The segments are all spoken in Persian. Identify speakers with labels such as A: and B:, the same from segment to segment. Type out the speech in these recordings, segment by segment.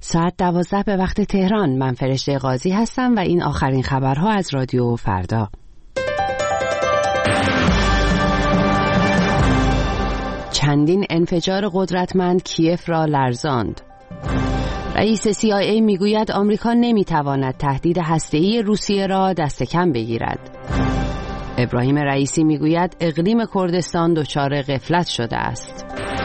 A: ساعت 12 به وقت تهران. من فرشته قاضی هستم و این آخرین خبرها از رادیو فردا. چندین انفجار قدرتمند کیف را لرزاند. رئیس CIA میگوید آمریکا نمیتواند تهدید هسته‌ای روسیه را دست کم بگیرد. ابراهیم رئیسی میگوید اقلیم کردستان دچار غفلت شده است.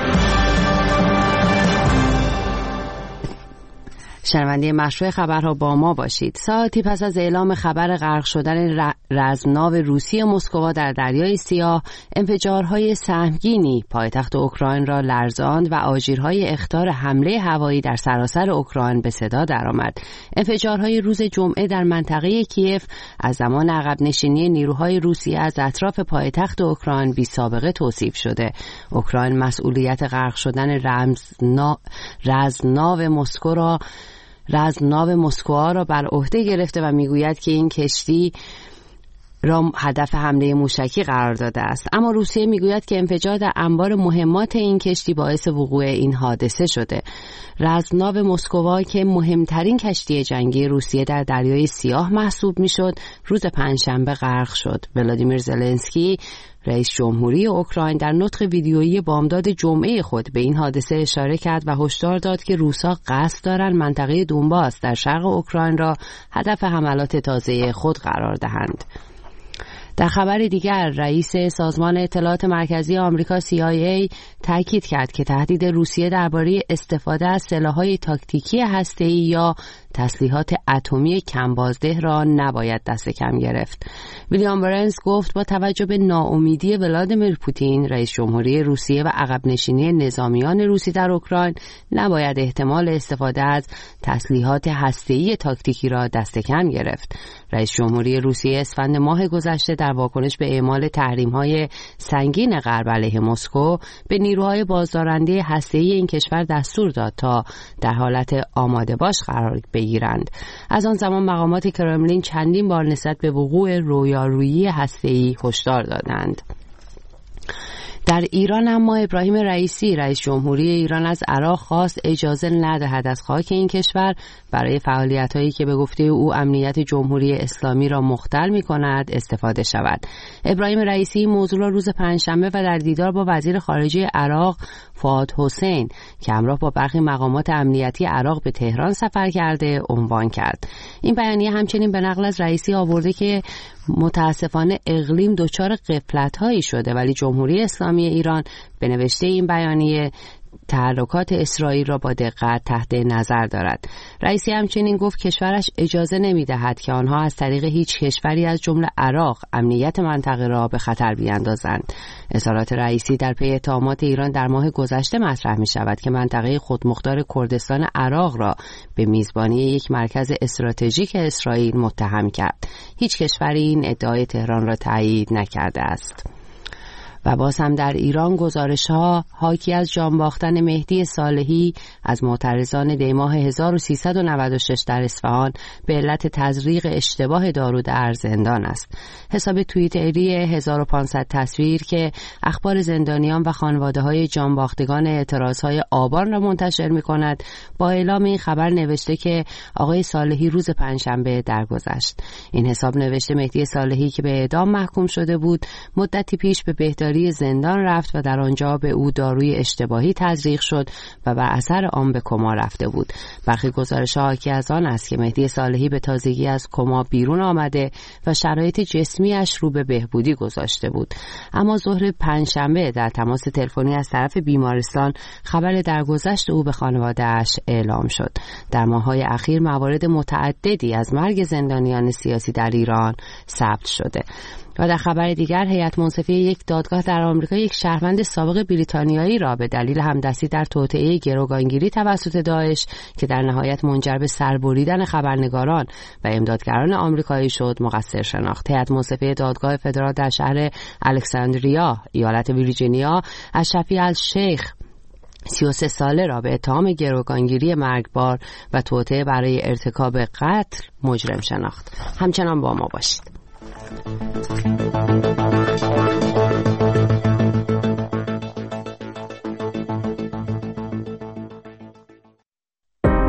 A: شنونده مشروع خبرها با ما باشید. ساعتی پس از اعلام خبر غرق شدن رزمناو روسی مسکوا در دریای سیاه، انفجارهای سهمگینی پایتخت اوکراین را لرزاند و آژیرهای اخطار حمله هوایی در سراسر اوکراین به صدا درآمد. انفجارهای روز جمعه در منطقه کیف از زمان عقب نشینی نیروهای روسیه از اطراف پایتخت اوکراین بی سابقه توصیف شده. اوکراین مسئولیت غرق شدن رزمناو مسکوا را بر عهده گرفته و میگوید که این کشتی را هدف حمله موشکی قرار داده است. اما روسیه میگوید که انفجار در انبار مهمات این کشتی باعث وقوع این حادثه شده. رزمناو مسکوا که مهمترین کشتی جنگی روسیه در دریای سیاه محسوب میشد، روز پنجشنبه غرق شد. ولادیمیر زلنسکی رئیس جمهوری اوکراین در نطق ویدیویی بامداد جمعه خود به این حادثه اشاره کرد و هشدار داد که روس‌ها قصد دارند منطقه دونباس در شرق اوکراین را هدف حملات تازه خود قرار دهند. در خبر دیگر، رئیس سازمان اطلاعات مرکزی آمریکا CIA تاکید کرد که تهدید روسیه درباره استفاده از سلاح‌های تاکتیکی هسته‌ای یا تسلیحات اتمی کم بازده را نباید دست کم گرفت. ویلیام برنز گفت با توجه به ناامیدی ولادیمیر پوتین رئیس جمهوری روسیه و عقب نشینی نظامیان روسی در اوکراین نباید احتمال استفاده از تسلیحات هسته‌ای تاکتیکی را دست کم گرفت. رئیس جمهوری روسیه اسفند ماه گذشته در واکنش به اعمال تحریم‌های سنگین غرب علیه مسکو به نیروهای بازدارنده هسته‌ای این کشور دستور داد تا در حالت آماده باش قرار بگیرند. از آن زمان مقامات کرملین چندین بار نسبت به وقوع رویارویی هسته‌ای هشدار دادند. در ایران اما ابراهیم رئیسی رئیس جمهوری ایران از عراق خواست اجازه ندهد از خاک این کشور برای فعالیت‌هایی که به گفته او امنیت جمهوری اسلامی را مختل می‌کند استفاده شود. ابراهیم رئیسی موضوع را روز پنجشنبه و در دیدار با وزیر خارجه عراق فؤاد حسین که همراه با برخی مقامات امنیتی عراق به تهران سفر کرده عنوان کرد. این بیانیه همچنین به نقل از رئیسی آورده که متاسفانه اقلیم دچار غفلت‌هایی شده ولی جمهوری اسلامی ایران به نوشته این بیانیه تحرکات اسرائیل را با دقت تحت نظر دارد. رئیسی همچنین گفت کشورش اجازه نمی‌دهد که آنها از طریق هیچ کشوری از جمله عراق امنیت منطقه را به خطر بیاندازند. اظهارات رئیسی در پی اتهامات ایران در ماه گذشته مطرح می‌شود که منطقه خودمختار کردستان عراق را به میزبانی یک مرکز استراتژیک اسرائیل متهم کرد. هیچ کشوری این ادعای تهران را تایید نکرده است. و باز هم در ایران گزارش‌ها حاکی از جان باختن مهدی صالحی از معترضان دیماه 1396 در اصفهان به علت تزریق اشتباه دارو در زندان است. حساب توییتری 1500 تصویر که اخبار زندانیان و خانواده‌های جان باختگان اعتراض‌های آبان را منتشر می‌کند با اعلام این خبر نوشته که آقای صالحی روز پنجشنبه درگذشت. این حساب نوشته مهدی صالحی که به اعدام محکوم شده بود مدتی پیش به بهداری زندان رفت و در آنجا به او داروی اشتباهی تزریق شد و بر اثر آن به کما رفته بود. برخی گزارش‌ها حاکی از آن است که مهدی صالحی به تازگی از کما بیرون آمده و شرایط جسمیش رو به بهبودی گذاشته بود. اما ظهر پنجشنبه در تماس تلفنی از طرف بیمارستان خبر درگذشت او به خانواده‌اش اعلام شد. در ماه‌های اخیر موارد متعددی از مرگ زندانیان سیاسی در ایران ثبت شده. و در خبر دیگر هیئت منصفه یک دادگاه در آمریکا یک شهروند سابق بریتانیایی را به دلیل همدستی در توطئه گروگانگیری توسط داعش که در نهایت منجر به سربریدن خبرنگاران و امدادگران آمریکایی شد مقصر شناخت. هیئت منصفه دادگاه فدرال در شهر الکساندریا ایالت ویرجینیا از شفیع الشیخ 33 ساله را به اتهام گروگانگیری مرگبار و توطئه برای ارتکاب قتل مجرم شناخت. همچنان با ما باشید.